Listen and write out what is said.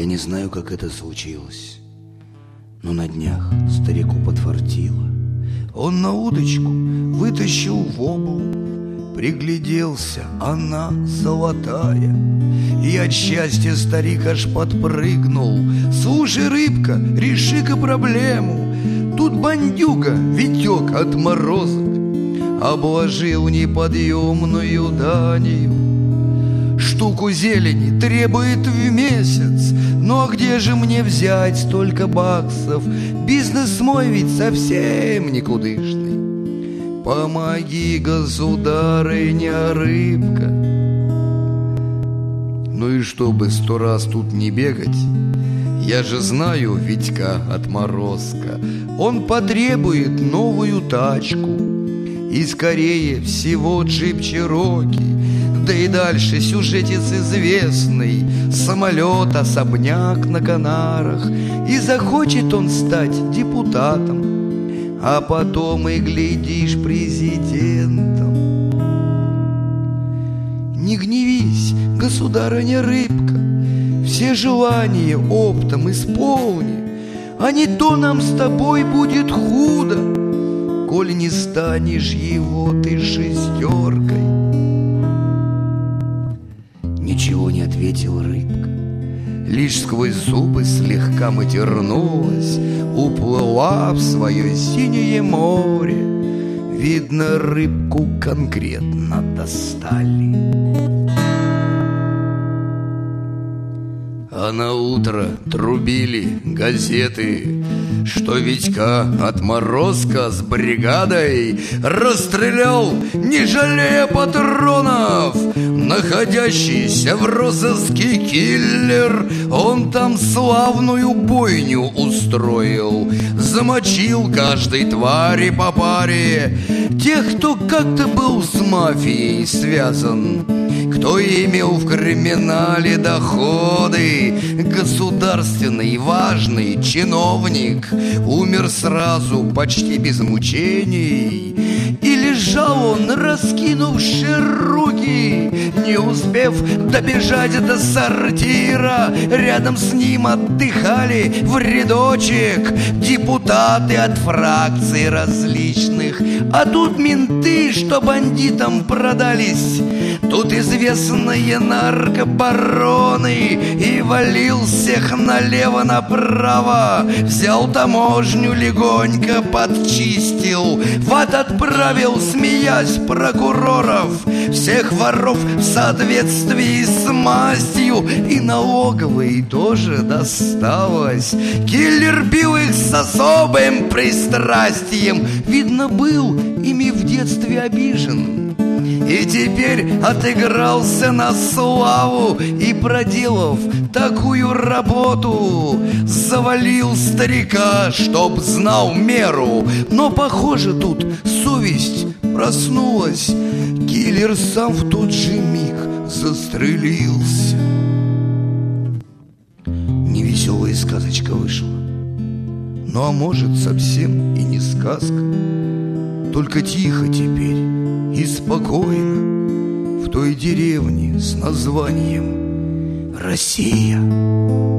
Я не знаю, как это случилось, но на днях старику подфартило. Он на удочку вытащил воблу, пригляделся, она золотая. И от счастья старик аж подпрыгнул. Слушай, рыбка, реши-ка проблему. Тут бандюга, Витек отморозок, обложил неподъемную данью. Штуку зелени требует в месяц. Ну а где же мне взять столько баксов? Бизнес мой ведь совсем никудышный. Помоги, государыня рыбка. Ну и чтобы 100 раз тут не бегать, я же знаю Витька отморозка. Он потребует новую тачку и скорее всего джип Чироки. Да и дальше сюжетец известный, самолет, особняк на Канарах. И захочет он стать депутатом, а потом и, глядишь, президентом. Не гневись, государыня рыбка, все желания оптом исполни, а не то нам с тобой будет худо, коль не станешь его ты шестеркой. Ничего не ответила рыбка, лишь сквозь зубы слегка матернулась, уплыла в свое синее море. Видно, рыбку конкретно достали. А на утро трубили газеты, что Витька отморозка с бригадой расстрелял, не жалея патронов, находящийся в розыске киллер. Он там славную бойню устроил, замочил каждой твари по паре. Тех, кто как-то был с мафией связан, кто имел в криминале доходы. Государственный важный чиновник умер сразу, почти без мучений. И лежал он, раскинувши руки, не успев добежать до сортира. Рядом с ним отдыхали в рядочек депутаты от фракций различных. А тут менты, что бандитам продались, тут известные наркобароны. И валил всех налево-направо, взял таможню, легонько подчистил, в ад отправил, смеясь, прокуроров. Всех воров в соответствии с мастью, и налоговой тоже досталось. Киллер бил их с особым пристрастием, видно, был ими в детстве обижен. И теперь отыгрался на славу и, проделав такую работу, завалил старика, чтоб знал меру. Но, похоже, тут совесть проснулась. Киллер сам в тот же миг застрелился. Невеселая сказочка вышла. Ну а может, совсем и не сказка. Только тихо теперь и спокойно в той деревне с названием Россия.